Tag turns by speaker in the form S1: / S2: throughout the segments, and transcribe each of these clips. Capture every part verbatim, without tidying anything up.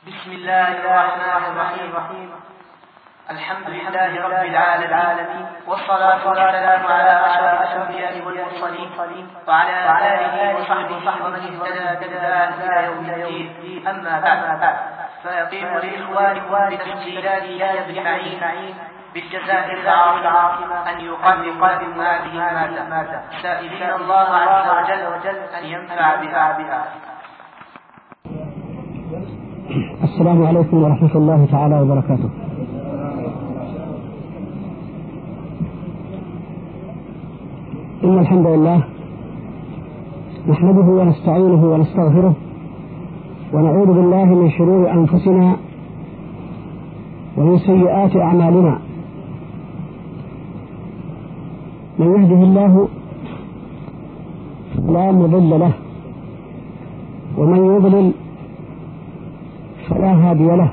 S1: بسم الله الرحمن الرحيم. الحمد لله رب العالمين، والصلاة والسلام على أشرف الأنبياء والمرسلين وعلى آله وصحبه ومن اهتدى بهداه إلى يوم الدين. أما بعد، فيقيم لإخوانكم بتسجيلات يحيى بن معين بالجزائر العاصمة أن يقدم هذه المادة، سائلين الله عز وجل أن ينفع بها.
S2: السلام عليكم ورحمة الله تعالى وبركاته. إن الحمد لله نحمده ونستعينه ونستغفره، ونعوذ بالله من شرور أنفسنا ومن سيئات أعمالنا. من يهده الله لا مضل له، ومن يضلل فلا هادي له.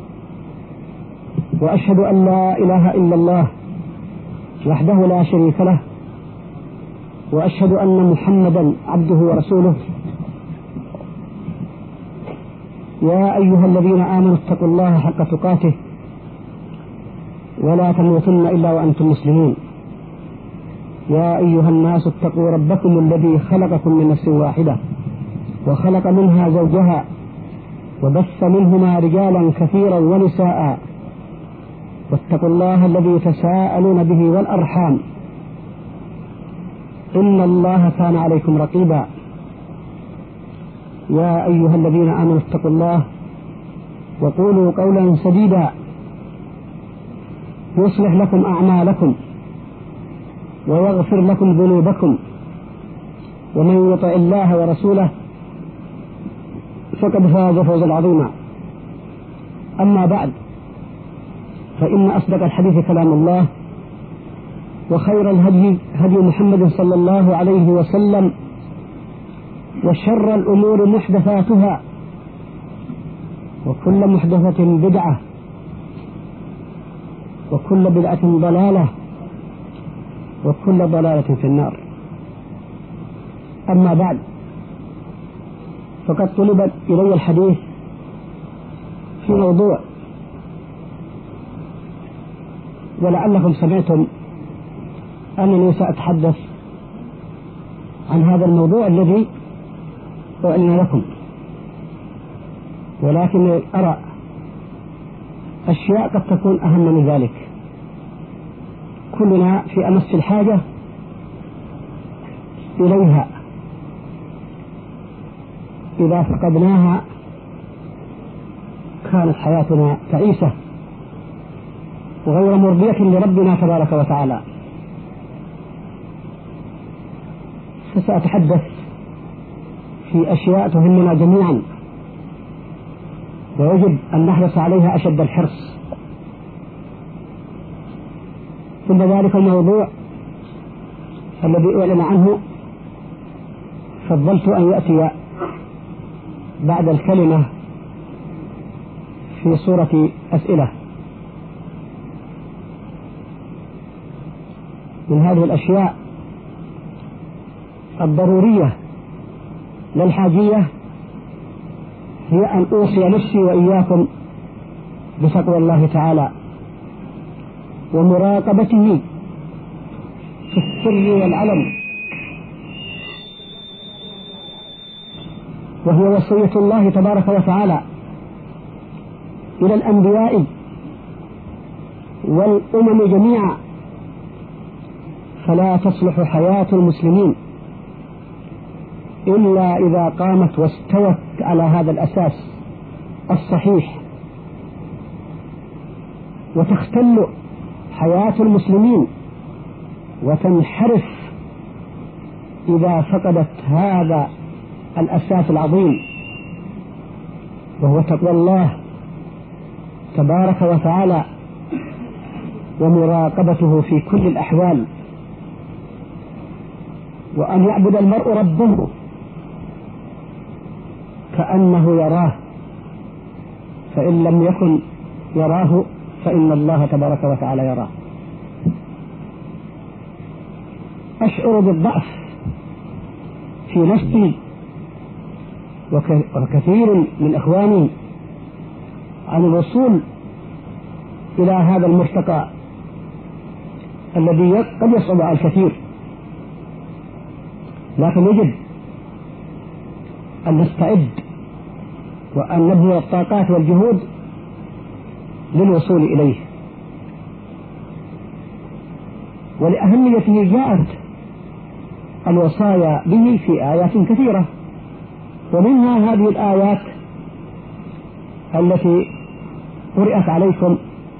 S2: وأشهد أن لا إله إلا الله وحده لا شريك له، وأشهد أن محمدا عبده ورسوله. يا أيها الذين آمنوا اتقوا الله حق تقاته ولا تموتن إلا وأنتم مسلمون. يا أيها الناس اتقوا ربكم الذي خلقكم من نفس واحدة وخلق منها زوجها وبث منهما رجالا كثيرا ونساء، واتقوا الله الذي تساءلون به والأرحام، إن الله كان عليكم رقيبا. يا أيها الذين آمنوا اتقوا الله وقولوا قولا سديدا يصلح لكم أعمالكم ويغفر لكم ذنوبكم، ومن يطع الله ورسوله فقد فاز فوزا عظيما. أما بعد، فإن أصدق الحديث كلام الله، وخير الهدي هدي محمد صلى الله عليه وسلم، وشر الأمور محدثاتها، وكل محدثة بدعة، وكل بدعة ضلالة، وكل ضلالة في النار. أما بعد، فقد طلبت إلي الحديث في موضوع، ولعلكم سمعتم أنني سأتحدث عن هذا الموضوع الذي أعلن لكم، ولكن أرى أشياء قد تكون أهم من ذلك. كلنا في أمس الحاجة إليها، إذا فقدناها كانت حياتنا تعيسة وغير مرضية لربنا تبارك وتعالى. فسأتحدث في أشياء تهمنا جميعا، ويجب أن نحرص عليها أشد الحرص. ثم ذلك الموضوع الذي أعلن عنه فضلت أن يأتي بعد الكلمة في صورة أسئلة. من هذه الأشياء الضرورية لا الحاجية هي أن أوصي نفسي وإياكم بتقوى الله تعالى ومراقبته في السر والعلن، وهي وصية الله تبارك وتعالى إلى الأنبياء والأمم جميعا. فلا تصلح حياة المسلمين إلا إذا قامت واستوت على هذا الأساس الصحيح، وتختل حياة المسلمين وتنحرف إذا فقدت هذا الأساس العظيم، وهو تقوى الله تبارك وتعالى ومراقبته في كل الأحوال، وأن يعبد المرء ربه كأنه يراه، فإن لم يكن يراه فإن الله تبارك وتعالى يراه. أشعر بالضعف في نفسي وكثير من إخواني عن الوصول إلى هذا المرتقى الذي قد يصعب على الكثير، لكن يجب أن نستعد وأن نبذل الطاقات والجهود للوصول إليه. ولأهميته جاءت الوصايا به في آيات كثيرة، ومنها هذه الآيات التي قرأت عليكم،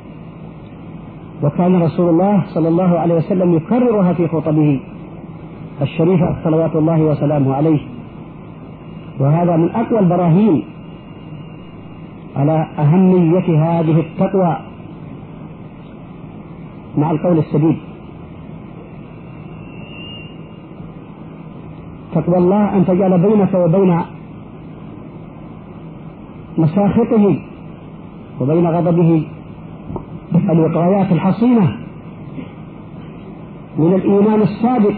S2: وكان رسول الله صلى الله عليه وسلم يكررها في خطبه الشريفة صلوات الله وسلامه عليه. وهذا من أقوى البراهين على أهمية هذه التقوى مع القول السديد. تقوى الله أن تجعل بينك وبين مساخطه وبين غضبه الوقايات الحصينة من الإيمان الصادق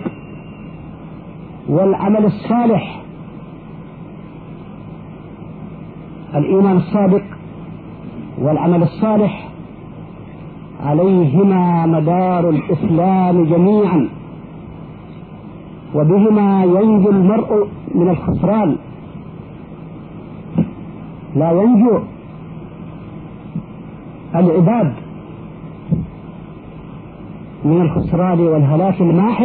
S2: والعمل الصالح. الإيمان الصادق والعمل الصالح عليهما مدار الإسلام جميعا، وبهما ينجو المرء من الخسران. لا ينجو العباد من الخسران والهلاك الماحق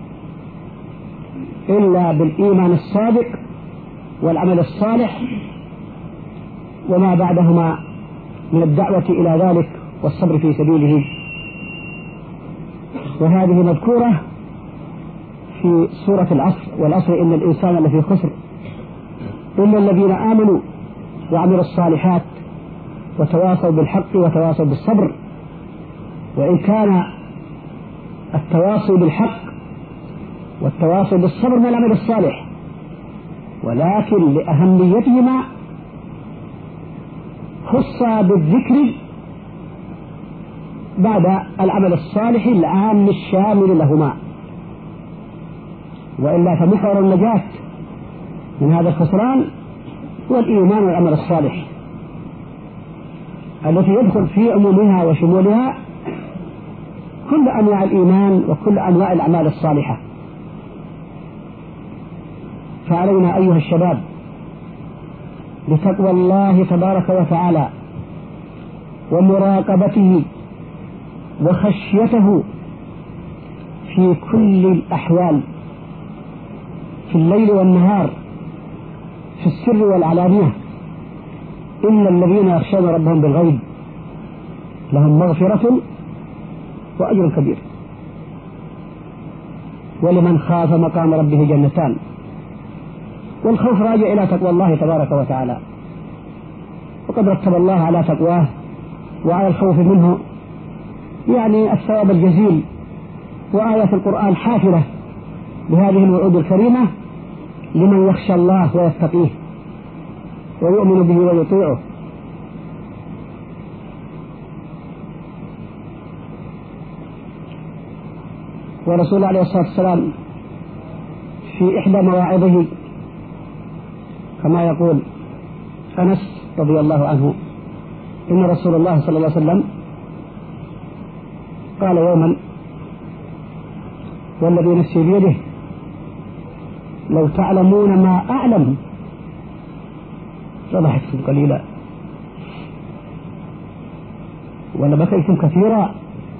S2: إلا بالإيمان الصادق والعمل الصالح وما بعدهما من الدعوة إلى ذلك والصبر في سبيله. وهذه مذكورة في سورة العصر: والعصر إن الإنسان لفي خسر إلا الذين آمنوا وعملوا الصالحات وتواصوا بالحق وتواصوا بالصبر. وإن كان التواصي بالحق والتواصي بالصبر من العمل الصالح، ولكن لأهميتهما خص بالذكر بعد العمل الصالح العام الشامل لهما، وإلا فمحور النجاة من هذا الخسران هو الإيمان والعمل الصالح التي يدخل في عمومها وشمولها كل أنواع الإيمان وكل أنواع الأعمال الصالحة. فعلينا أيها الشباب بتقوى الله تبارك وتعالى ومراقبته وخشيته في كل الأحوال، في الليل والنهار، في السر والعلانية. إن الذين يخشون ربهم بالغيب لهم مغفرة وأجر كبير. ولمن خاف مقام ربه جنتان. والخوف راجع إلى تقوى الله تبارك وتعالى، وقد رتب الله على تقواه وعلى الخوف منه يعني الثواب الجزيل. وآيات القرآن حافلة بهذه الوعود الكريمة لمن يخشى الله ويتقيه ويؤمن به ويطيعه. ورسول عليه الصلاة والسلام في إحدى مواعظه كما يقول أنس رضي الله عنه إن رسول الله صلى الله عليه وسلم قال يوما: والذي نفسي بيده لو تعلمون ما أعلم لضحكتم قليلا ولبكيتم كثيرا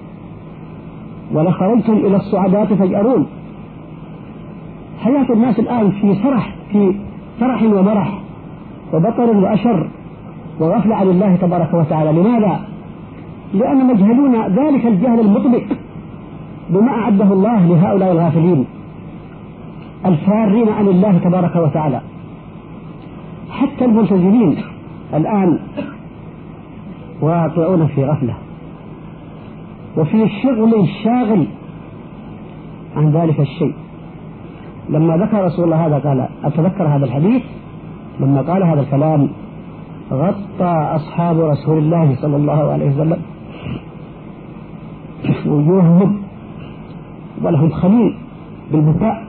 S2: ولخرجتم إلى الصعدات فجأرون. حياة الناس الآن في سرح في فرح ومرح وبطر وأشر وغفل عن الله تبارك وتعالى. لماذا؟ لأنهم يجهلون ذلك الجهل المطبق بما أعده الله لهؤلاء الغافلين الفارين عن الله تبارك وتعالى. حتى الملتزمين الآن واقعون في غفلة وفي شغل شاغل عن ذلك الشيء. لما ذكر رسول الله هذا قال: أتذكر هذا الحديث لما قال هذا الكلام غطى أصحاب رسول الله صلى الله عليه وسلم وجوههم ولهم خليل بالبكاء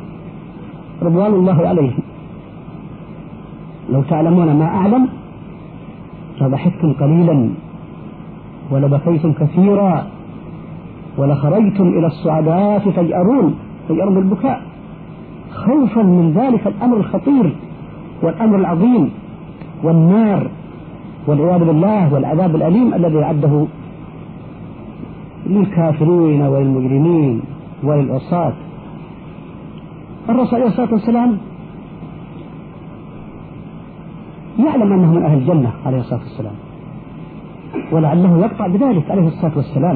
S2: رضوان الله عليهم. لو تعلمون ما أعلم لضحكتم قليلا ولبكيتم كثيرا ولخرجتم إلى الصعدات تجأرون تجأرون بالبكاء خوفا من ذلك الأمر الخطير والأمر العظيم والنار والعياذ بالله والعذاب الأليم الذي أعده للكافرين وللمجرمين وللعصاة. الرسول عليه الصلاة والسلام يعلم أنه من أهل الجنة عليه الصلاة والسلام، ولعله يقطع بذلك عليه الصلاة والسلام،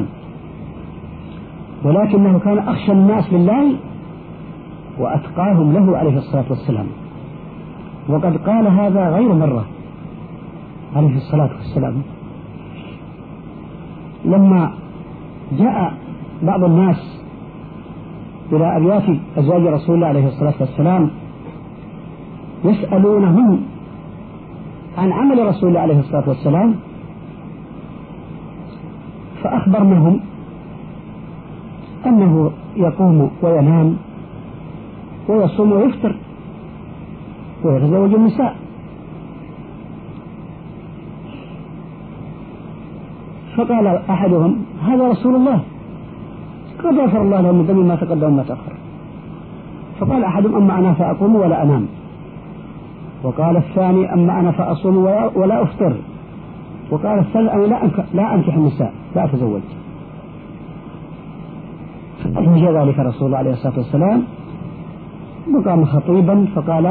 S2: ولكنه كان أخشى الناس لله وأتقاهم له عليه الصلاة والسلام، وقد قال هذا غير مرة عليه الصلاة والسلام لما جاء بعض الناس إلى أبيات أزواج رسول الله عليه الصلاة والسلام يسألونهم عن عمل رسول الله عليه الصلاة والسلام، فأخبرناهم أنه يقوم وينام ويصوم ويفطر ويتزوج النساء. فقال أحدهم هذا رسول الله قد غفر الله له من ذنبه ما تقدم وما تأخر. فقال أحدهم أما أنا فأقوم ولا أنام، وقال الثاني أما أنا فأصوم ولا أفطر، وقال الثالث أنا لا أنكح النساء لا أتزوج. فأخرج ذلك رسول الله عليه الصلاة والسلام وقام خطيبا فقال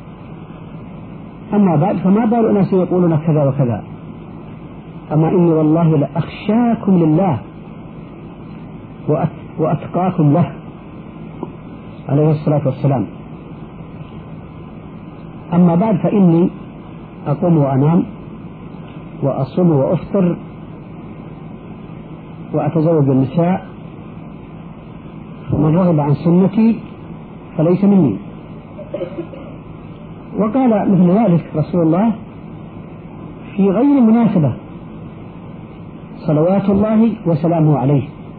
S2: أما بعد فما بال أناس يقولون كذا وكذا، أما إني والله لأخشاكم لله وأتقاكم له عليه الصلاة والسلام. أما بعد فإني أقوم وأنام وأصوم وأفطر وأتزوج النساء، فمن رغب عن سنتي فليس مني. وقال مثل ذلك رسول الله في غير مناسبة صلوات الله وسلامه عليه،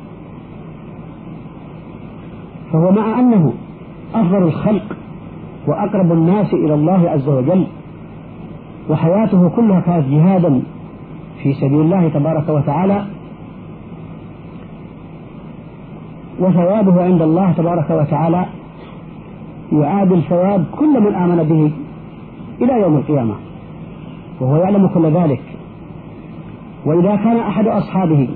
S2: فهو مع أنه أفضل الخلق وأقرب الناس إلى الله عز وجل وحياته كلها كانت جهادا في سبيل الله تبارك وتعالى، وثوابه عند الله تبارك وتعالى يعادل ثواب كل من آمن به إلى يوم القيامة، وهو يعلم كل ذلك. وإذا كان أحد أصحابه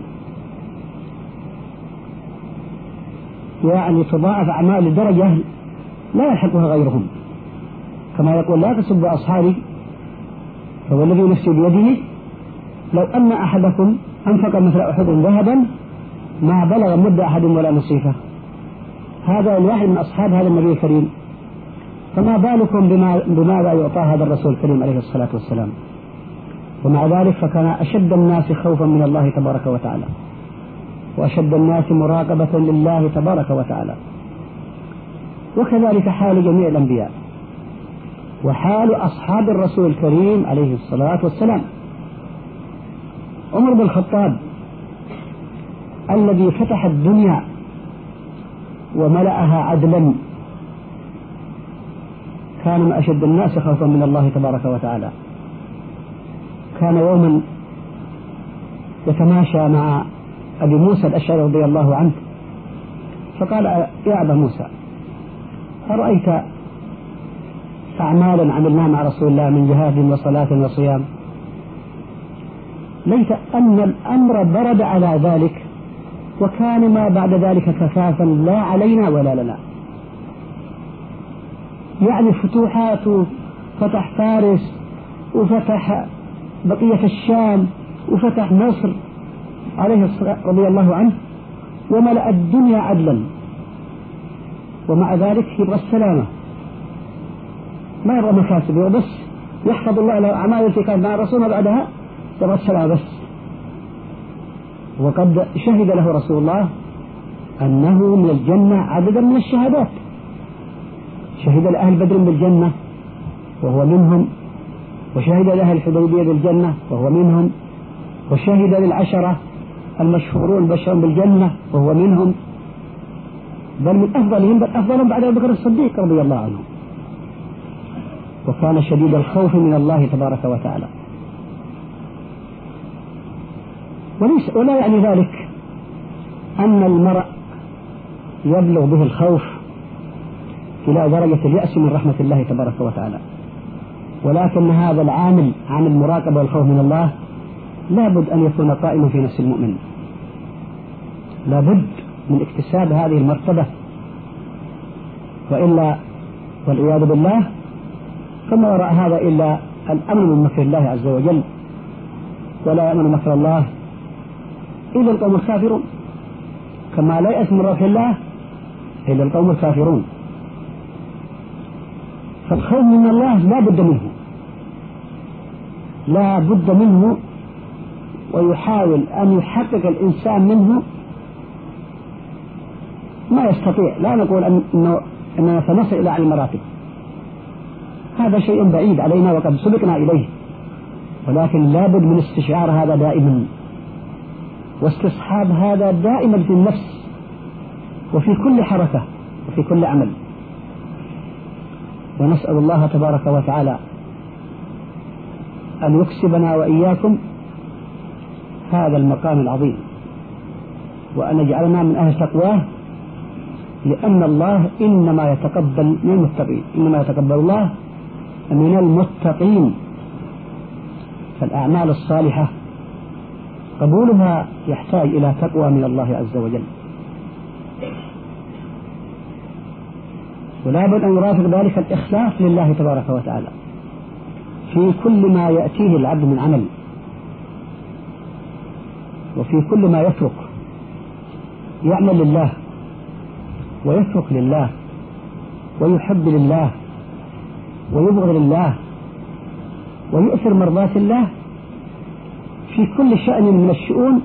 S2: يعني تضاعف أعمال لدرجة لا يلحقها غيرهم، كما يقول لا تسبوا أصحابي فهو الذي نفسي بيده لو أن أحدكم أنفق مثل أحد ذهبا ما بلغ مد أحد ولا نصيفه. هذا الواحد من أصحاب هذا النبي الكريم، فما بالكم بما بماذا يعطى هذا الرسول الكريم عليه الصلاة والسلام. ومع ذلك فكان أشد الناس خوفا من الله تبارك وتعالى وأشد الناس مراقبة لله تبارك وتعالى. وكذلك حال جميع الأنبياء وحال أصحاب الرسول الكريم عليه الصلاة والسلام. عمر بن الخطاب الذي فتح الدنيا وملأها عدلا كان من أشد الناس خوفا من الله تبارك وتعالى. كان يوما يتماشى مع أبي موسى الأشعري رضي الله عنه فقال يا أبا موسى أرأيت أعمالا عملناها مع رسول الله من جهاد وصلاة وصيام، ليت أن الأمر برد على ذلك وكان ما بعد ذلك كفافا لا علينا ولا لنا. يعني فتوحات، فتح فارس وفتح بقية الشام وفتح مصر عليه الصلاة رضي الله عنه وملأ الدنيا عدلا، ومع ذلك يبغى السلامة، ما يبغى مكاسب وبس، يحفظ الله له أعمال التي كانت مع رسولنا بعدها يبغى السلامة بس. وقد شهد له رسول الله أنه من الجنة عددا من الشهادات، شهد لأهل بدر بالجنة وهو منهم، وشهد لأهل الحديبية بالجنة وهو منهم، وشهد للعشرة المشهورون بشرون بالجنة وهو منهم، بل من أفضلهم بل أفضلهم بعد أبي بكر الصديق رضي الله عنه. وكان شديد الخوف من الله تبارك وتعالى. وليس ولا يعني ذلك أن المرء يبلغ به الخوف إلى درجة اليأس من رحمة الله تبارك وتعالى، ولكن هذا العامل عن المراقبة والخوف من الله لابد أن يكون قائما في نفس المؤمن، لابد من اكتساب هذه المرتبة، وإلا والعياذ بالله فما وراء هذا إلا الأمن من مكر الله عز وجل، ولا يأمن مكر الله إلا القوم الكافرون، كما لا يأس من روح الله إلا القوم الكافرون. فالخوف من الله لا بد منه، لا بد منه، ويحاول أن يحقق الإنسان منه ما يستطيع. لا نقول أنه أننا سنصل إلى أعلى المراتب، هذا شيء بعيد علينا وقد سبقنا إليه، ولكن لا بد من استشعار هذا دائما، واستصحاب هذا دائما في النفس وفي كل حركة وفي كل عمل. ونسأل الله تبارك وتعالى أن يكسبنا وإياكم هذا المقام العظيم، وأن يجعلنا من أهل تقواه، لأن الله إنما يتقبل من المتقين، إنما يتقبل الله من المتقين. فالأعمال الصالحة قبولها يحتاج إلى تقوى من الله عز وجل، ولا بد أن يرافق ذلك الإخلاص لله تبارك وتعالى في كل ما يأتيه العبد من عمل، وفي كل ما يترك، يعمل لله ويترك لله ويحب لله ويبغض لله ويؤثر مرضاة الله في كل شأن من الشؤون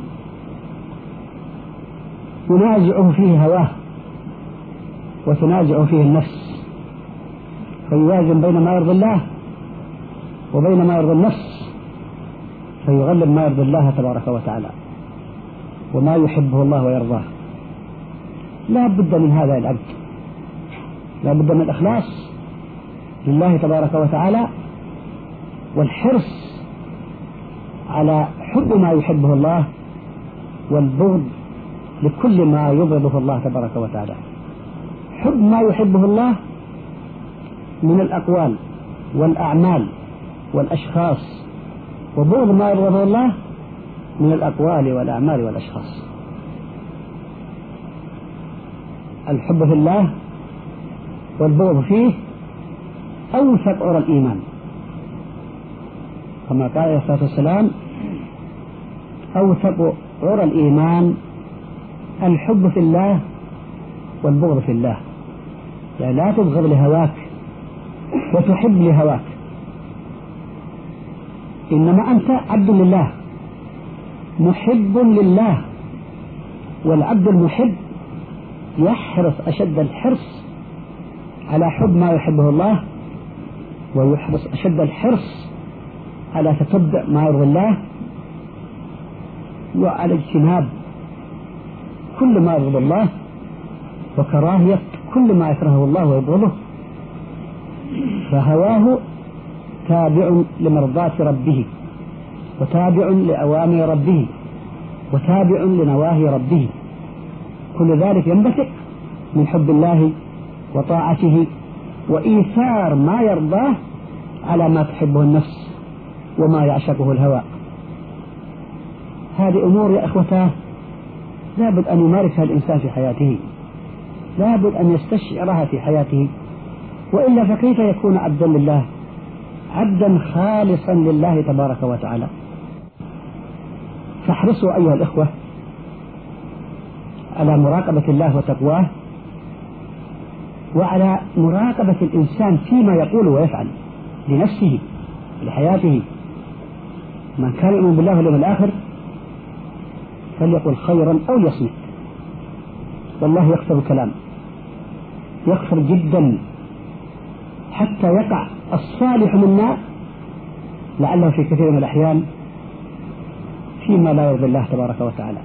S2: ينازعه فيه هواه وتنازع فيه النفس، فيوازن بين ما يرضي الله وبين ما يرضي النفس، فيغلب ما يرضي الله تبارك وتعالى وما يحبه الله ويرضاه. لا بد من هذا العبد، لا بد من الإخلاص لله تبارك وتعالى، والحرص على حب ما يحبه الله والبغض لكل ما يبغضه الله تبارك وتعالى. حب ما يحبه الله من الأقوال والأعمال والأشخاص، وبغض ما يبغضه الله من الأقوال والأعمال والأشخاص. الحب في الله والبغض فيه أوثق عرى الإيمان، كما قال عليه الصلاة والسلام: أوثق عرى الإيمان الحب في الله والبغض في الله. يعني لا تبغض لهواك وتحب لهواك، إنما أنت عبد لله محب لله، والعبد المحب يحرص أشد الحرص على حب ما يحبه الله، ويحرص أشد الحرص على تتبع ما يرضي الله، وعلى اجتناب كل ما يرضي الله، وكراهية كل ما يكرهه الله ويبغضه. فهواه تابع لمرضاة ربه، وتابع لأوامر ربه، وتابع لنواهي ربه. كل ذلك ينبثق من حب الله وطاعته وإيثار ما يرضاه على ما تحبه النفس وما يعشقه الهوى. هذه أمور يا إخوتاه لابد أن يمارسها الإنسان في حياته، لابد أن يستشعرها في حياته، وإلا فكيف يكون عبدا لله، عبدا خالصا لله تبارك وتعالى. فاحرصوا أيها الإخوة على مراقبة الله وتقواه، وعلى مراقبة الإنسان فيما يقول ويفعل لنفسه لحياته. من كان يؤمن بالله واليوم الآخر فليقل خيرا أو ليصمت. والله يكثر الكلام، يكثر جدا، حتى يقع الصالح منا لعله في كثير من الأحيان فيما لا يرضي الله تبارك وتعالى،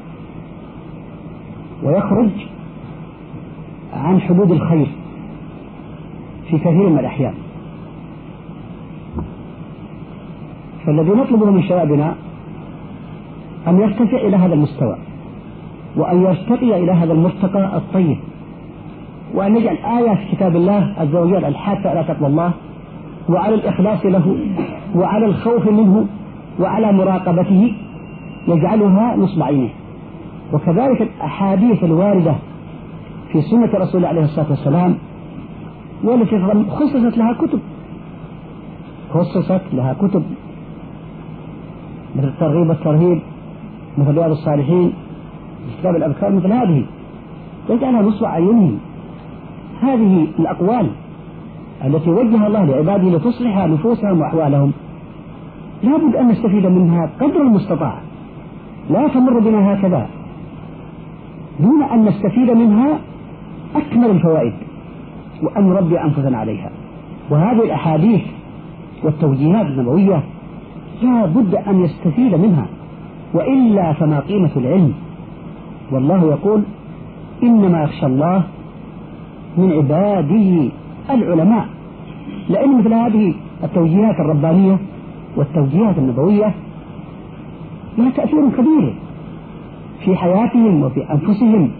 S2: ويخرج عن حدود الخير في كثير من الأحيان. فالذي نطلبه من شبابنا أن يرتفع إلى هذا المستوى، وأن يرتقي إلى هذا المرتقى الطيب، وأن يجعل آيات كتاب الله عز وجل الحاثة على تقوى الله وعلى الإخلاص له وعلى الخوف منه وعلى مراقبته يجعلها نصب عينه. وكذلك الأحاديث الواردة في سنة رسول الله عليه الصلاة والسلام والتي خصصت لها كتب خصصت لها كتب مثل الترغيب والترهيب، مثل رياض الصالحين، كتاب الأذكار، مثل هذه يجعلها نصب عينه. هذه الأقوال التي وجه الله لعباده لتصلح نفوسهم وأحوالهم لا بد أن نستفيد منها قدر المستطاع، لا تمر بنا هكذا دون أن نستفيد منها أكمل الفوائد وأن نربي أنفسنا عليها. وهذه الأحاديث والتوجيهات النبوية لا بد أن يستفيد منها، وإلا فما قيمة العلم. والله يقول إنما يخشى الله من عباده العلماء، لأن مثل هذه التوجيهات الربانية والتوجيهات النبوية لها تأثير كبير في حياتهم وفي أنفسهم،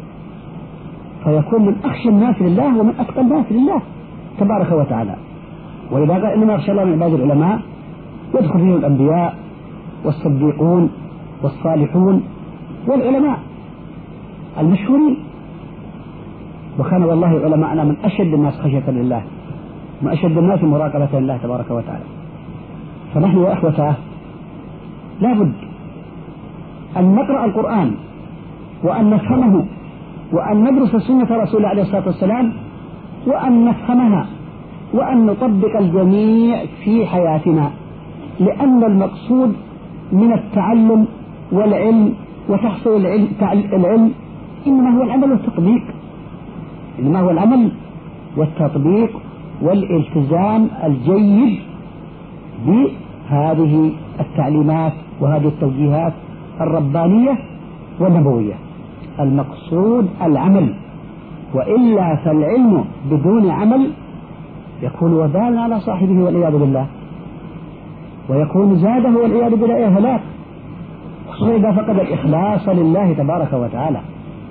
S2: فيكون من أخشى الناس لله ومن أتقى الناس لله تبارك وتعالى. وإذا قال إنما يخشى الله من عباد العلماء يدخل فيهم الأنبياء والصديقون والصالحون والعلماء المشهورين. وكان والله علماءنا من أشد الناس خشية لله، من أشد الناس مراقبة لله تبارك وتعالى. فنحن يا أخوته لا بد أن نقرأ القرآن وأن نفهمه وأن ندرس سنة رسول الله عليه الصلاة والسلام وأن نفهمها وأن نطبق الجميع في حياتنا، لأن المقصود من التعلم والعلم وتحصيل العلم, العلم إنما هو العمل والتطبيق، إنما هو العمل والتطبيق والالتزام الجيد بهذه التعليمات وهذه التوجيهات الربانية والنبوية. المقصود العمل، وإلا فالعلم بدون عمل يكون وبالا على صاحبه والعياذ بالله، ويكون زاده والعياذ بالله هلاك، خصوصا إذا فقد الإخلاص لله تبارك وتعالى.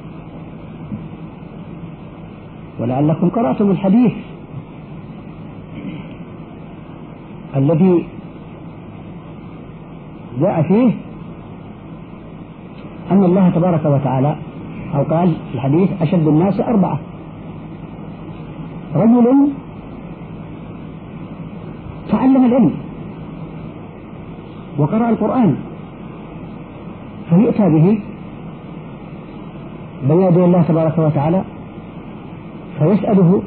S2: ولعلكم قرأتم الحديث الذي جاء فيه أن الله تبارك وتعالى أو قال في الحديث أشد الناس أربعة: رجل تعلم العلم وقرأ القرآن فيؤتى به بين يدي الله تبارك وتعالى فيسأله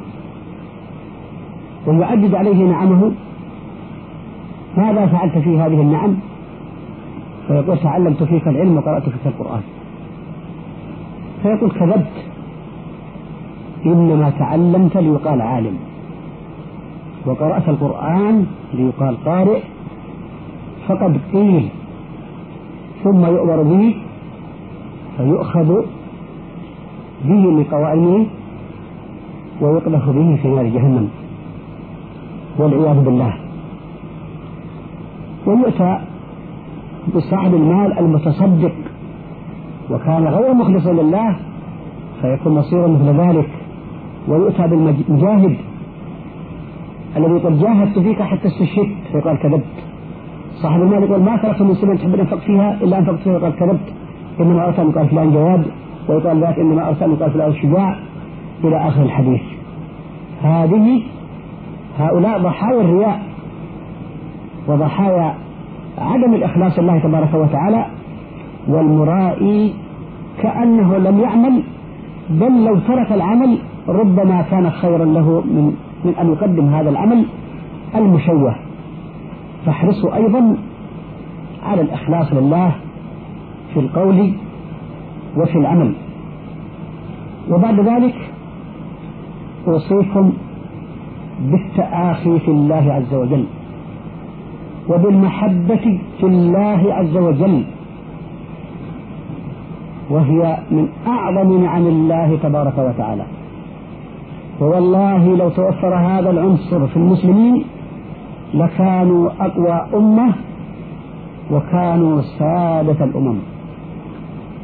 S2: ويعدد عليه نعمه: ماذا فعلت في هذه النعم؟ فيقول: تعلمت فيك العلم وقرأت فيك القرآن. فيقول: كذبت، إنما تعلمت ليقال عالم، وقرأت القرآن ليقال قارئ، فقد قيل. ثم يؤمر به فيؤخذ به لقوائمه ويقذف به في نار جهنم والعياذ بالله. ويؤتى بصاحب المال المتصدق وكان غير مخلصا لله فيكون مصيره مثل ذلك. ويؤتى بالمجاهد الذي قد جاهدت فيك حتى استشهدت فيقال: كذبت. صاحب المال يقول: ما تركت من سنة تحب أن أنفق فيها إلا أنفقت فيها، يقال: كذبت، إنما أرسل يقال فلان جواد، ويقال ذاك إنما أرسل يقال فلان شجاع، إلى آخر الحديث. هذه هؤلاء ضحايا الرياء وضحايا عدم الإخلاص لله تبارك وتعالى، والمرائي كأنه لم يعمل، بل لو ترك العمل ربما كان خيرا له من, من أن يقدم هذا العمل المشوه. فاحرصوا أيضا على الإخلاص لله في القول وفي العمل. وبعد ذلك أوصيكم بالتآخي في الله عز وجل وبالمحبة في الله عز وجل، وهي من أعظم نعم الله تبارك وتعالى. ووالله لو توفر هذا العنصر في المسلمين لكانوا أقوى أمة وكانوا سادة الأمم.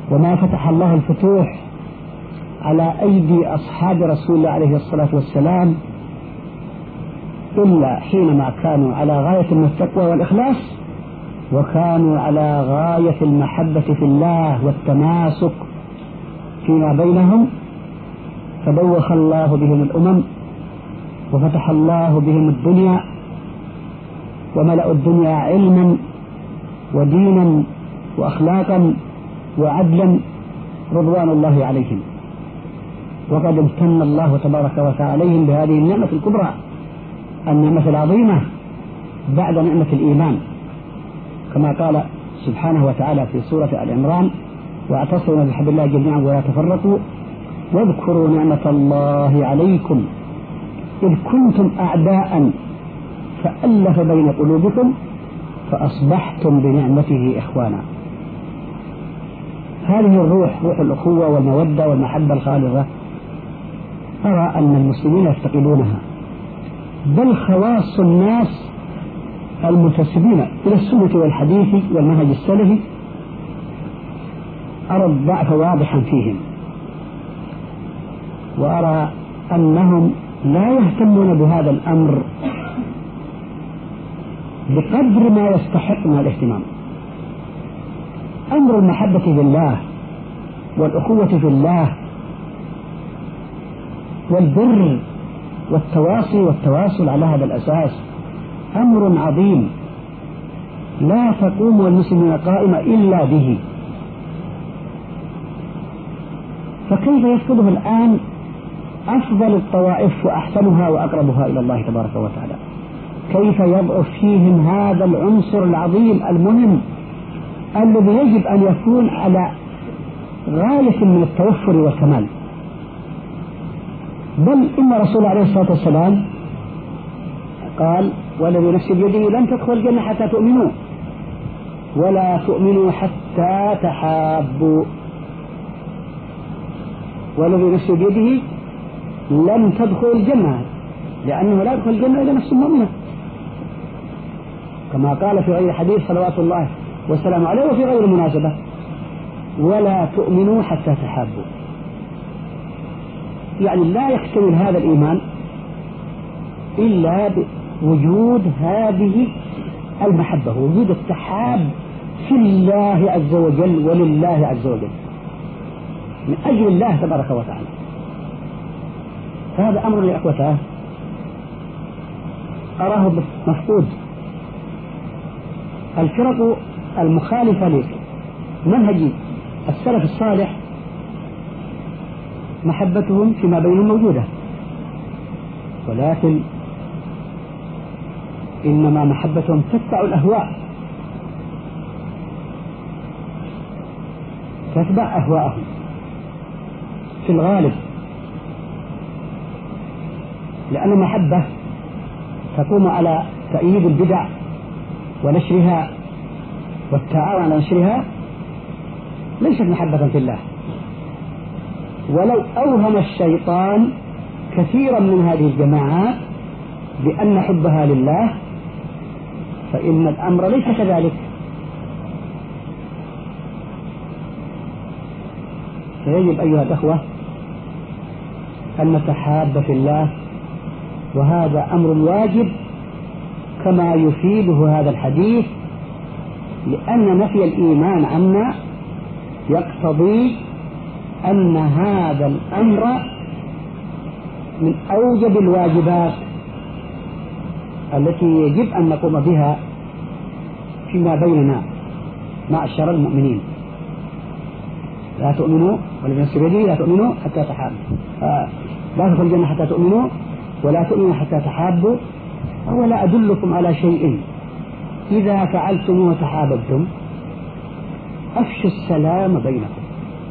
S2: وما فتح الله الفتوح على أيدي أصحاب رسول الله عليه الصلاة والسلام إلا حينما كانوا على غاية من التقوى والإخلاص، وكانوا على غاية المحبة في الله والتماسك فيما بينهم، فدوخ الله بهم الأمم وفتح الله بهم الدنيا وملأوا الدنيا علما ودينا وأخلاقا وعدلا رضوان الله عليهم. وقد امتن الله تبارك وتعالى عليهم بهذه النعمة الكبرى، النعمة العظيمة بعد نعمة الإيمان، كما قال سبحانه وتعالى في سورة آل عمران: واعتصموا بحبل الله جميعا ولا تفرقوا واذكروا نعمة الله عليكم إذ كنتم أعداء فألف بين قلوبكم فأصبحتم بنعمته إخوانا. هذه الروح، روح الأخوة والمودة والمحبة الخالصة، أرى أن المسلمين يفتقدونها، بل خواص الناس المنتسبين إلى السنة والحديث والمنهج السلفي أرى الضعف واضحا فيهم، وأرى أنهم لا يهتمون بهذا الأمر بقدر ما يستحق من الاهتمام. أمر المحبة في الله والأخوة في الله والبر والتواصي والتواصل على هذا الأساس أمر عظيم لا تقوم المسلمين قائمة إلا به، فكيف يفقده الآن أفضل الطوائف وأحسنها وأقربها إلى الله تبارك وتعالى؟ كيف يضعف فيهم هذا العنصر العظيم المهم الذي يجب أن يكون على غاية من التوفر والكمال؟ بل إن رسول الله عليه الصلاة والسلام قال: والذي نفسي بيده لن تدخل الجنة حتى تؤمنوا ولا تؤمنوا حتى تحابوا. والذي نفسي بيده لن تدخل الجنة، لأنه لا يدخل الجنة إلا نفس مؤمنة، كما قال في غير حديث صلوات الله والسلام عليه وفي غير مناسبة: ولا تؤمنوا حتى تحابوا. يعني لا يكتمل هذا الإيمان إلا بوجود هذه المحبة، وجود التحاب في الله عز وجل ولله عز وجل من أجل الله تبارك وتعالى. فهذا أمر يا أخوتاه أراه مفقود. الفرق المخالفة لمنهج السلف الصالح محبتهم فيما بينهم موجودة، ولكن إنما محبتهم تتبع الأهواء، تتبع أهواءهم في الغالب، لأن المحبة تقوم على تأييد البدع ونشرها والتعاون على نشرها، ليست محبة في الله. ولو أوهم الشيطان كثيرا من هذه الجماعات بأن حبها لله فإن الأمر ليس كذلك. فيجب أيها الأخوة أن نتحاب في الله، وهذا أمر واجب كما يفيده هذا الحديث، لأن نفي الإيمان عنا يقتضي أن هذا الأمر من أوجب الواجبات التي يجب أن نقوم بها فيما بيننا معشر المؤمنين. لا تؤمنوا والذي نفس بيده لا تؤمنوا حتى تحابوا، لا تدخلوا الجنة حتى تؤمنوا ولا تؤمنوا حتى تحابوا. ولا أدلكم على شيء إذا فعلتموه تحاببتم أفشوا السلام بينكم.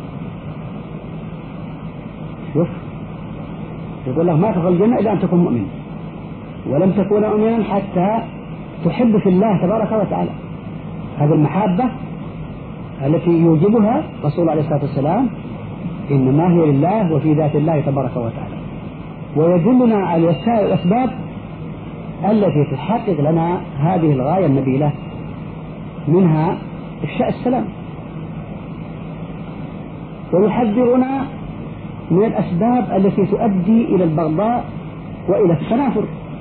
S2: شوف، يقول الله: ما تدخل الجنة إلا أن تكون مؤمن، ولم تكون مؤمنا حتى تحب في الله تبارك وتعالى. هذه المحبة التي يوجبها رسول الله عليه الصلاة والسلام إنما هي لله وفي ذات الله تبارك وتعالى، ويدلنا على وسائل الأسباب التي تحقق لنا هذه الغاية النبيلة، منها إفشاء السلام. ويحذرنا من الأسباب التي تؤدي إلى البغضاء وإلى التنافر،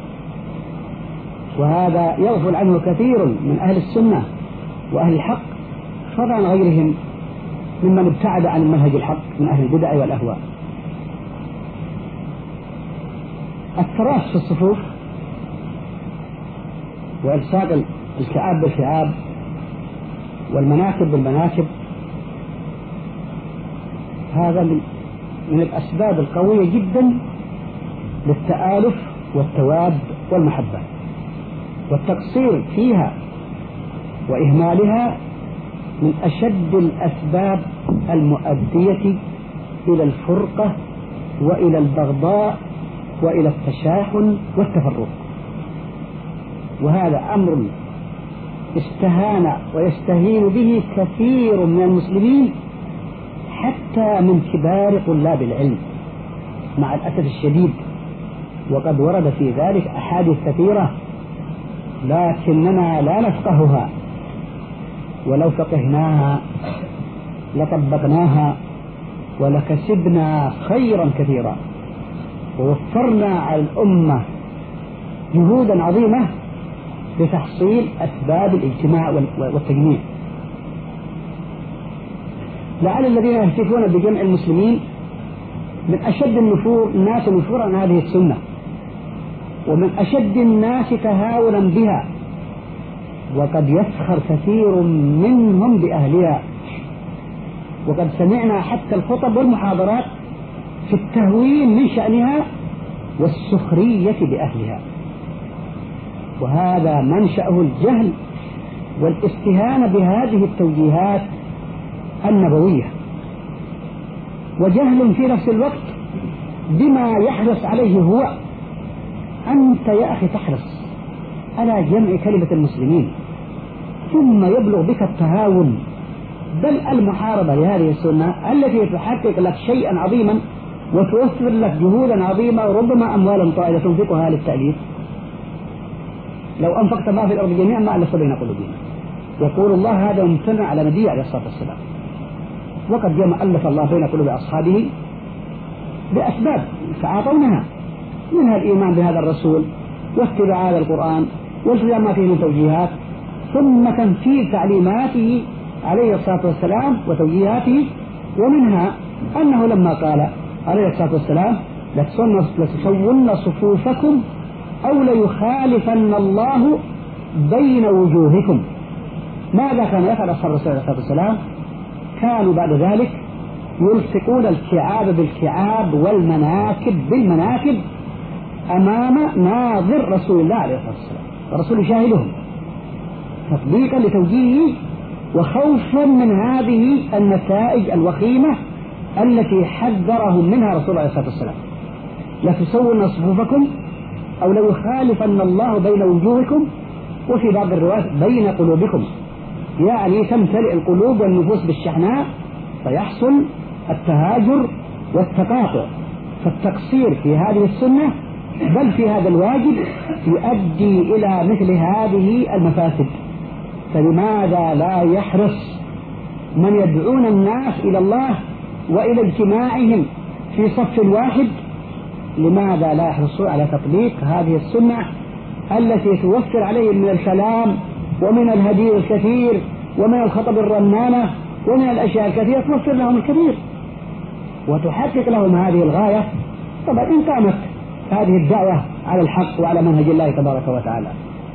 S2: وهذا يغفل عنه كثير من أهل السنة وأهل الحق، فضلا عن غيرهم ممن ابتعد عن المنهج الحق من أهل البدع والأهواء. التراص في الصفوف وإلصاق الكعاب بالكعاب والمناكب بالمناكب، هذا من الأسباب القوية جدا للتآلف والتواد والمحبة، والتقصير فيها وإهمالها من أشد الأسباب المؤدية إلى الفرقة وإلى البغضاء وإلى التشاحن والتفرق. وهذا أمر استهان ويستهين به كثير من المسلمين حتى من كبار طلاب العلم مع الأسف الشديد، وقد ورد في ذلك أحاديث كثيرة لكننا لا نفقهها، ولو فقهناها لطبقناها ولكسبنا خيرا كثيرا، ووفرنا على الأمة جهودا عظيمة لتحصيل أسباب الاجتماع والتجميع. لعل الذين يهتفون بجمع المسلمين من أشد النفور الناس نفورا عن هذه السنة، ومن أشد الناس تهاونا بها، وقد يسخر كثير منهم بأهلها، وقد سمعنا حتى الخطب والمحاضرات في التهوين من شأنها والسخرية بأهلها، وهذا منشأه الجهل والاستهانة بهذه التوجيهات النبوية، وجهل في نفس الوقت بما يحرص عليه هو. أنت يا أخي تحرص على جمع كلمة المسلمين، ثم يبلغ بك التهاون بل المحاربة لهذه السنة التي تحقق لك شيئا عظيما وتوفر لك جهودا عظيمة وربما أموالا طائلة تنفقها للتأليف. لو أنفقت ما في الأرض جميعا ما ألفت بين قلوبنا، يقول الله هذا ممتنع على نبيه عليه الصلاة والسلام، وقد جمع ألف الله بين قلوب أصحابه بأسباب تعاطونها، منها الإيمان بهذا الرسول واتباع هذا القرآن والتزام ما فيه من توجيهات، ثم تنفيذ تعليماته عليه الصلاة والسلام وتوجيهاته. ومنها أنه لما قال عليه الصلاة والسلام لتسون صفوفكم أو ليخالفن الله بين وجوهكم، ماذا كان يفعل أصحاب الرسول عليه الصلاة والسلام؟ كانوا بعد ذلك يلصقون الكعاب بالكعاب والمناكب بالمناكب أمام ناظر رسول الله عليه الصلاة والسلام، والرسول يشاهدهم تطبيقا لتوجيهه وخوفا من هذه النتائج الوخيمة التي حذرهم منها رسول الله عليه الصلاة والسلام. لا تسون صفوفكم أو لو يخالفن الله بين وجوهكم، وفي بعض الروايات بين قلوبكم، يعني تمتلئ القلوب والنفوس بالشحناء فيحصل التهاجر والتقاطع. فالتقصير في هذه السنة بل في هذا الواجب يؤدي إلى مثل هذه المفاسد. فلماذا لا يحرص من يدعون الناس إلى الله وإلى اجتماعهم في صف واحد، لماذا لا يحرصوا على تطبيق هذه السنة التي توفر عليهم من الكلام ومن الهدي الكثير ومن الخطب الرنانة ومن الأشياء الكثيرة، توفر لهم الكثير وتحقق لهم هذه الغاية. طبعا إن قامت هذه الدعوة على الحق وعلى منهج الله تبارك وتعالى،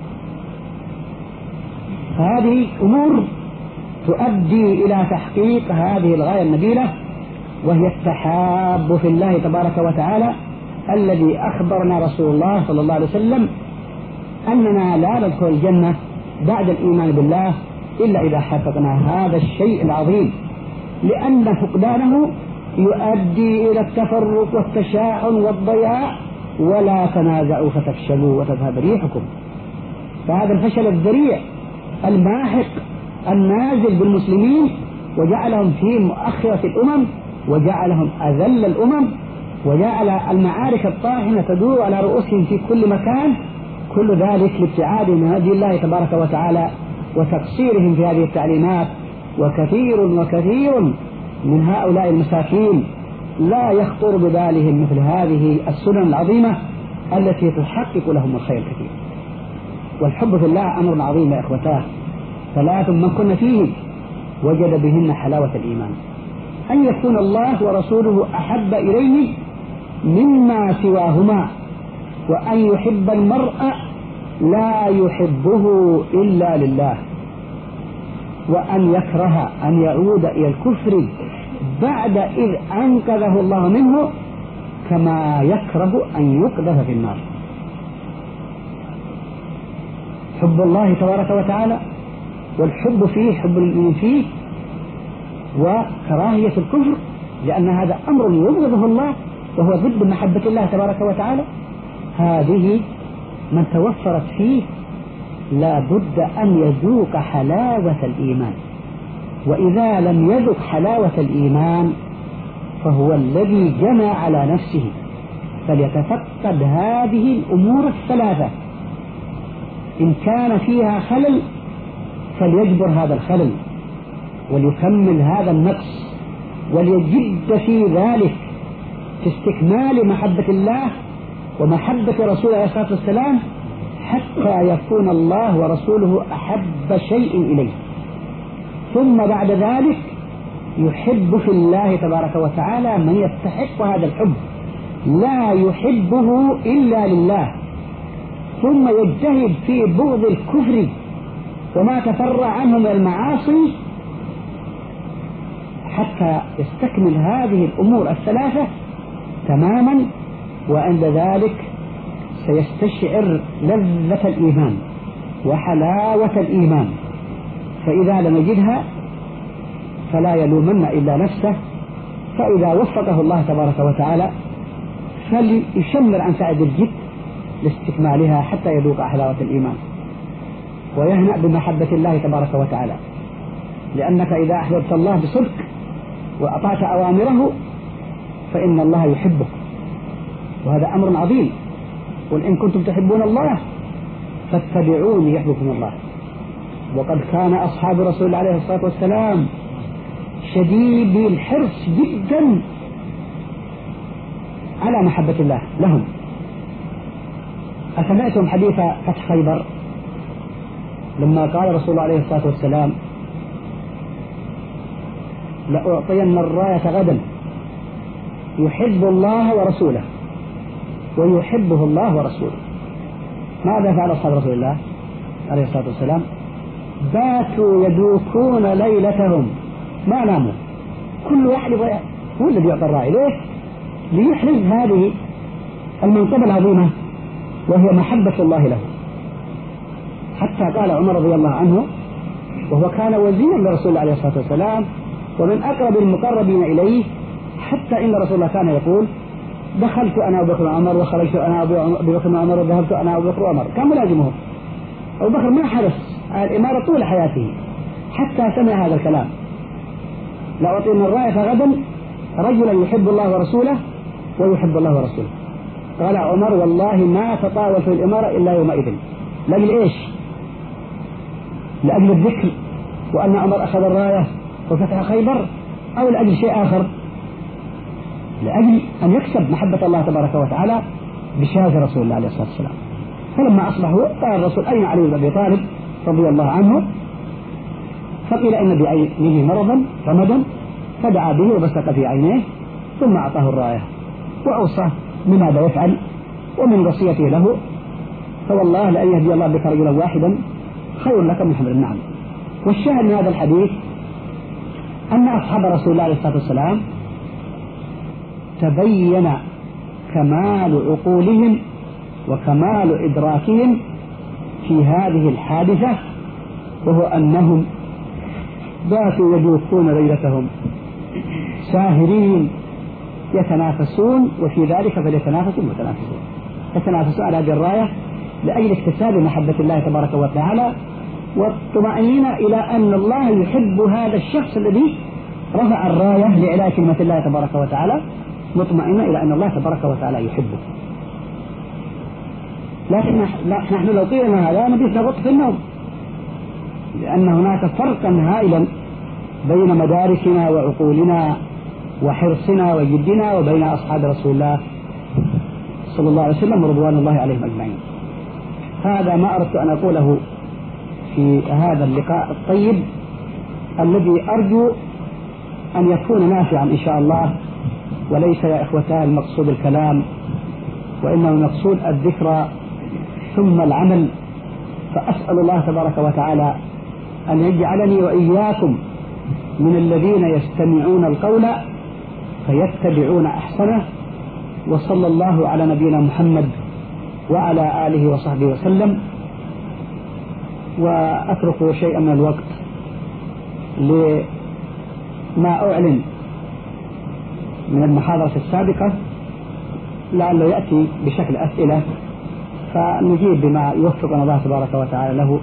S2: فهذه أمور تؤدي إلى تحقيق هذه الغاية النبيلة، وهي التحاب في الله تبارك وتعالى الذي أخبرنا رسول الله صلى الله عليه وسلم أننا لا ندخل الجنة بعد الإيمان بالله إلا إذا حققنا هذا الشيء العظيم، لأن فقدانه يؤدي إلى التفرق والتشاحن والضياع. ولا تنازعوا فتفشلوا وتذهب ريحكم. فهذا الفشل الذريع الماحق النازل بالمسلمين وجعلهم في مؤخرة الأمم وجعلهم أذل الأمم وجعل المعارك الطاحنة تدور على رؤوسهم في كل مكان، كل ذلك لابتعاد من هدي الله تبارك وتعالى وتقصيرهم في هذه التعليمات. وكثير وكثير من هؤلاء المساكين لا يخطر ببالهم مثل هذه السنن العظيمة التي تحقق لهم الخير الكثير. والحب في الله أمر عظيم يا إخوتاه، ثلاث من كن فيه وجد بهن حلاوة الإيمان: أن يكون الله ورسوله أحب إليه مما سواهما، وأن يحب المرء لا يحبه إلا لله، وأن يكره أن يعود إلى الكفر بعد إذ أنقذه الله منه، كما يكره أن يقذف في النار. حب الله تبارك وتعالى والحب فيه، حب المؤمن فيه، وكراهية الكفر، لأن هذا أمر يبغضه الله وهو ضد محبة الله تبارك وتعالى. هذه من توفرت فيه لا بد أن يذوق حلاوة الإيمان، وإذا لم يذوق حلاوة الإيمان فهو الذي جنى على نفسه. فليتفقد هذه الأمور الثلاثة، إن كان فيها خلل فليجبر هذا الخلل وليكمل هذا النقص، وليجد في ذلك في استكمال محبة الله ومحبة رسوله عليه الصلاة والسلام، حتى يكون الله ورسوله أحب شيء إليه. ثم بعد ذلك يحب في الله تبارك وتعالى من يستحق هذا الحب، لا يحبه إلا لله. ثم يجتهد في بغض الكفر وما تفرع عنه من المعاصي حتى يستكمل هذه الأمور الثلاثة تماما، وعند ذلك سيستشعر لذة الإيمان وحلاوة الإيمان. فإذا لم يجدها فلا يلومن إلا نفسه، فإذا وفقه الله تبارك وتعالى فليشمر عن سعد الجد لاستكمالها حتى يذوق حلاوة الإيمان ويهنأ بمحبة الله تبارك وتعالى. لأنك إذا أحببت الله بصدق وأطعت أوامره فإن الله يحبك، وهذا أمر عظيم. قل إن كنتم تحبون الله فاتبعوني يحبكم الله. وقد كان أصحاب رسول الله عليه الصلاة والسلام شديد الحرص جدا على محبة الله لهم. أسمعتم حديث فتح خيبر لما قال رسول الله عليه الصلاة والسلام: لأعطين الراية غدا يحب الله ورسوله ويحبه الله ورسوله. ماذا فعل أصحاب رسول الله عليه الصلاة والسلام؟ باتوا يدوكون ليلتهم ما ناموا، كل واحد هو الذي يعطى الراية. ليش؟ ليحرز هذه المنقبة العظيمة وهي محبة الله له. حتى قال عمر رضي الله عنه وهو كان وزيرا لرسول الله عليه الصلاة والسلام ومن أقرب المقربين إليه، حتى إن رسول الله كان يقول: دخلت أنا أبو بكر وعمر وخرجت أنا أبو بكر وعمر وذهبت أنا أبو بكر وعمر. كان ملازمه. أبو بكر ما حرص على الإمارة طول حياته حتى سمع هذا الكلام: لأعطين الراية غدا رجلا يحب الله ورسوله ويحب الله ورسوله. قال عمر: والله ما تطاول في الإمارة إلا يومئذ. لأجل إيش؟ لأجل الذكر وأن عمر أخذ الراية وفتح خيبر، أو لأجل شيء آخر؟ لأجل أن يكسب محبة الله تبارك وتعالى بشهادة رسول الله عليه الصلاة والسلام. فلما أصبحوا قال الرسول: أين علي بن أبي طالب رضي الله عنه؟ فقيل إن بعينه مرضا رمدا، فدعا به وبصق في عينيه ثم أعطاه الراية وأوصاه بماذا يفعل ومن وصيته له: فوالله لأن يهدي الله بك رجلا واحدا خير لك من حمر النعم. والشاهد من هذا الحديث أن أصحاب رسول الله عليه الصلاة والسلام تبين كمال عقولهم وكمال إدراكهم في هذه الحادثة، وهو أنهم باتوا يدوكون ليلتهم ساهرين يتنافسون، وفي ذلك فليتنافس المتنافسون. يتنافسون على هذه الراية لأجل اكتساب محبة الله تبارك وتعالى والطمأنينة إلى أن الله يحب هذا الشخص الذي رفع الراية لإعلاء كلمة الله تبارك وتعالى، مطمئنة إلى أن الله تبارك وتعالى يحبه. لكن نحن لو قيلنا هذا نبيت نغط في النوم، لأن هناك فرقا هائلا بين مدارسنا وعقولنا وحرصنا وجدنا وبين أصحاب رسول الله صلى الله عليه وسلم ورضوان الله عليهم أجمعين. هذا ما أردت أن أقوله في هذا اللقاء الطيب الذي أرجو أن يكون نافعا إن شاء الله، وليس يا إخوتان المقصود الكلام، وإنما المقصود الذكرى ثم العمل. فأسأل الله تبارك وتعالى أن يجعلني وإياكم من الذين يستمعون القول فيتبعون أحسنه. وصلى الله على نبينا محمد وعلى آله وصحبه وسلم. وأترك شيئا من الوقت لما أعلن من المحاضرة السابقة، لعله يأتي بشكل أسئلة فنجيب بما يوفقنا الله تبارك وتعالى له،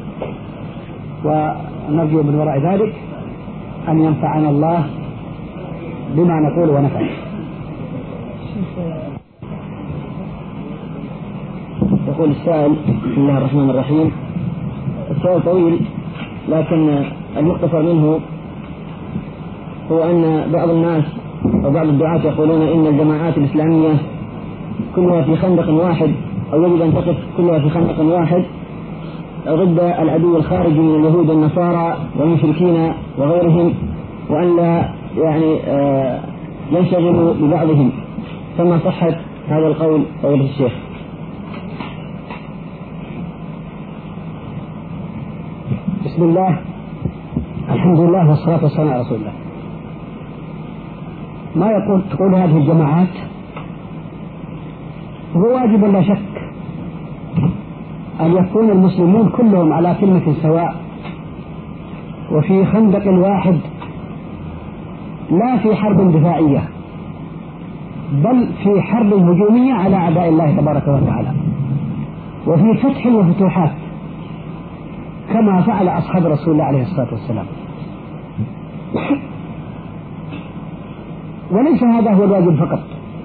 S2: ونرجو من وراء ذلك أن ينفعنا الله بما نقول ونفعل.
S3: يقول السائل: بسم الله الرحمن الرحيم. السؤال طويل لكن المختصر منه هو أن بعض الناس وبعض الدعاة يقولون إن الجماعات الإسلامية كلها في خندق واحد، أو يجب أن تقف كلها في خندق واحد ضد العدو الخارجي من اليهود والنصارى والمشركين وغيرهم، وأن لا يعني آه ينشغلوا ببعضهم. فما صحة هذا القول فضيلة الشيخ؟
S2: بسم الله، الحمد لله والصلاة والسلام على رسول الله. ما يقول تقول هذه الجماعات هو واجب لا شك أن يكون المسلمون كلهم على كلمة سواء وفي خندق واحد، لا في حرب دفاعية بل في حرب هجومية على أعداء الله تبارك وتعالى، وفي فتح وفتوحات كما فعل أصحاب رسول الله عليه الصلاة والسلام. وليس هذا هو الواجب فقط،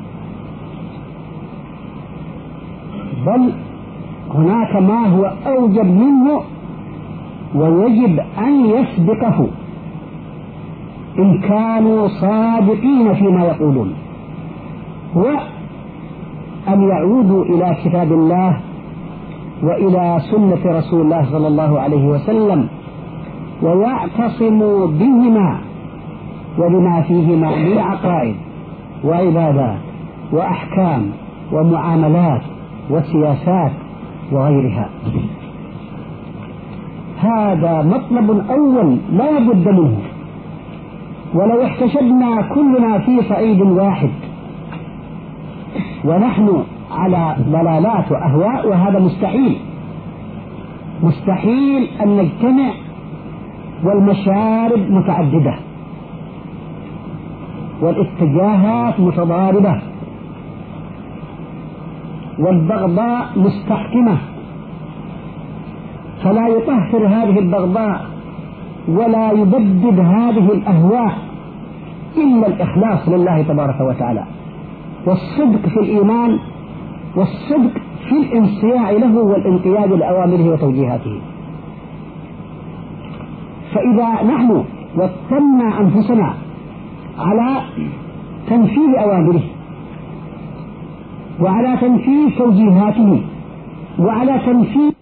S2: بل هناك ما هو أوجب منه ويجب أن يسبقه إن كانوا صادقين فيما يقولون، هو أن يعودوا إلى كتاب الله وإلى سنة رسول الله صلى الله عليه وسلم ويعتصموا بهما وبما فيهما من عقائد وعبادات وأحكام ومعاملات وسياسات وغيرها. هذا مطلب أول لا بد منه، ولو احتشدنا كلنا في صعيد واحد ونحن على ضلالات وأهواء، وهذا مستحيل مستحيل أن نجتمع، والمشارب متعددة والاتجاهات متضاربة والبغضاء مستحكمة، فلا يطهر هذه البغضاء ولا يبدد هذه الأهواء إلا الإخلاص لله تبارك وتعالى، والصدق في الإيمان، والصدق في الانصياع له والانقياد لأوامره وتوجيهاته. فإذا نحن وطنا أنفسنا على تنفيذ أوامره وعلى تنفيذ توجيهاته وعلى تنفيذ